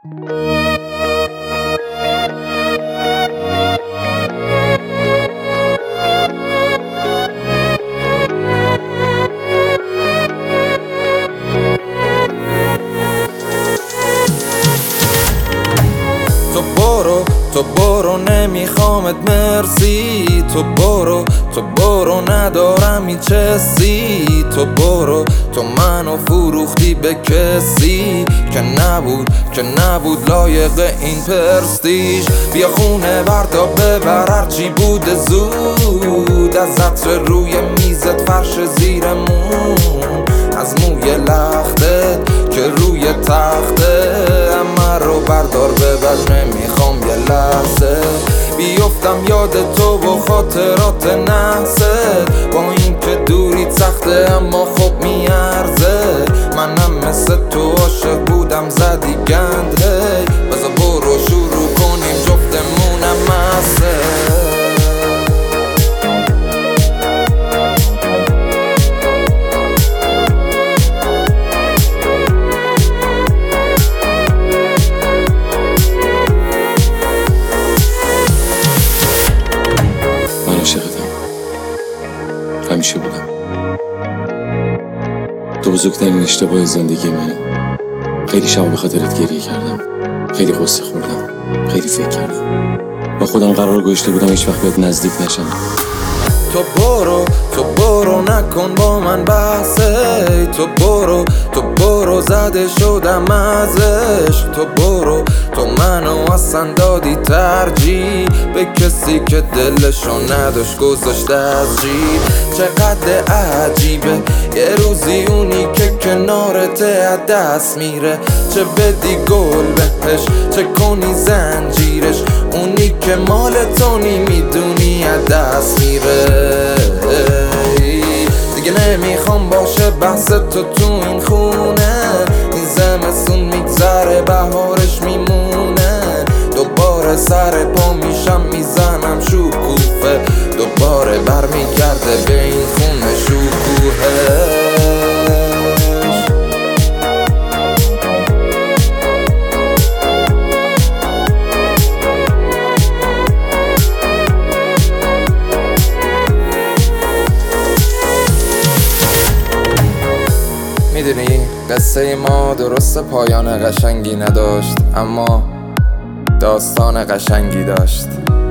تو برو نمیخوامت مرسی، تو برو ندارم هیچ حسی، تو برو تو منو فروختی به کسی که نبود لایق این پرستیژ. بیا خونه بردا ببر هرچی بوده زود، از عطر روی میزت فرش زیرمون، از موی لختت که روی تخته، همه رو بردار ببر نمیخوام یه لحظه بیفتم یاد تو و خاطرات نحست، با این که دوری سخته اما خب میارزه. منم مثل تو عاشق بودم زدی گند، هی بذار برو شروع کنیم جفتمونم مسته. همیشه بودم. تو بزرگترین اشتباه زندگی منه. خیلی شب به خاطرت گریه کردم، خیلی قصه خوردم، خیلی فکر کردم. با خودم قرار گذاشته بودم هیچ وقت بهت نزدیک نشم. تو برو نکن با من بحثه، تو برو زده شدم از عشق، تو برو تو منو اصلا دادی ترجیح به کسی که دلشو نداشت گذاشته از جیب. چقدر عجیبه یه روزی اونی که کنارته از دست میره، چه بدی گل بهش چه کنی زنجیرش، اونی که مال تو میدونی از دست میره. دیگه نمیخوام باشه بحث تو این خونه، این زمستون میگذره بهارش میمونه، دوباره سر پا میشم میزنم شکوفه، دوباره برمیگرده به این خونه شکوهه. میدونی قصه ما درست پایان قشنگی نداشت، اما داستان قشنگی داشت.